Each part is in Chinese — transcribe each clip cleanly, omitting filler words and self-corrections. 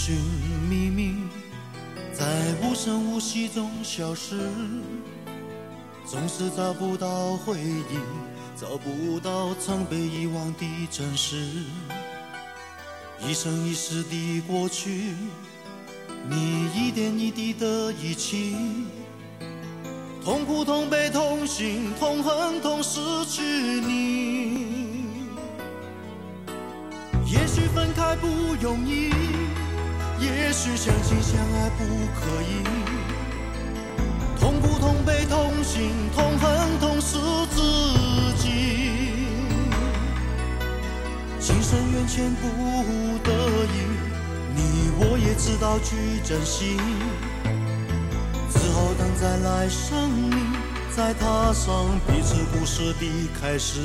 寻觅觅，在无声无息中消失，总是找不到回忆，找不到曾被遗忘的真实。一生一世的过去，你一点一滴的遗弃，痛苦痛悲痛心痛恨痛失去你。也许分开不容易，也许相亲相爱不可以，痛苦痛悲痛心痛恨痛失自己，情深缘浅不得已，你我也知道去珍惜，只好等再来生命，再踏上彼此故事的开始。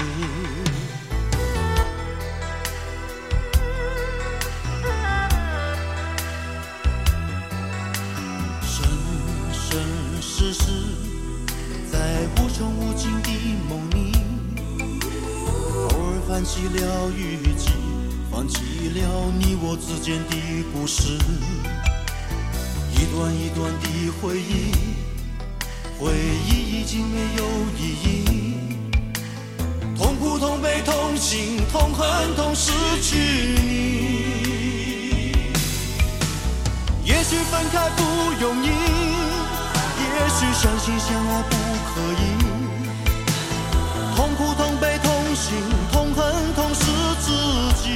世事在无穷无尽的梦里，偶尔翻起了雨季，放弃了你我之间的故事，一段一段的回忆，回忆已经没有意义，痛苦痛悲痛心痛恨痛失去你。也许分开不容易，也许相亲相爱不可以，痛苦痛悲痛心痛恨痛失自己，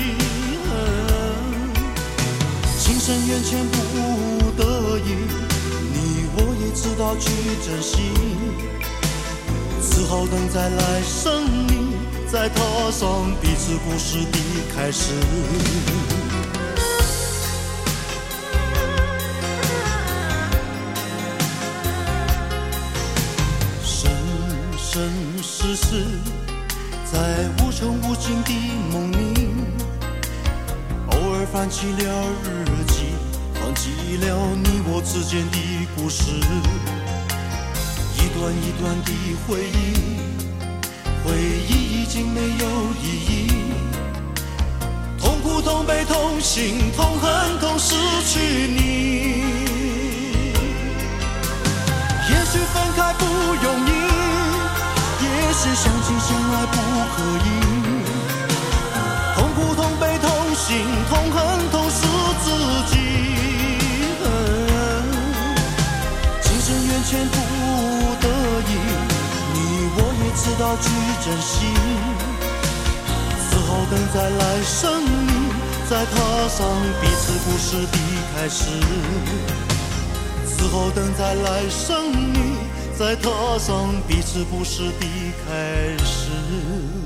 情深缘浅不得已，你我也知道去珍惜，只好等再来生命，再踏上彼此故事的开始。世事在无穷无尽的梦里，偶尔翻起了日记，放弃了你我之间的故事，一段一段的回忆，回忆已经没有意义，痛苦痛悲痛心痛恨痛失去你。也许分开不容易，也许相亲相爱不可以，痛苦痛悲痛心痛恨痛失自己，情深缘浅不得已，你我也知道去珍惜，只好等再来生命，再踏上彼此故事的开始，只好等再来生命，再踏上彼此故事的开始。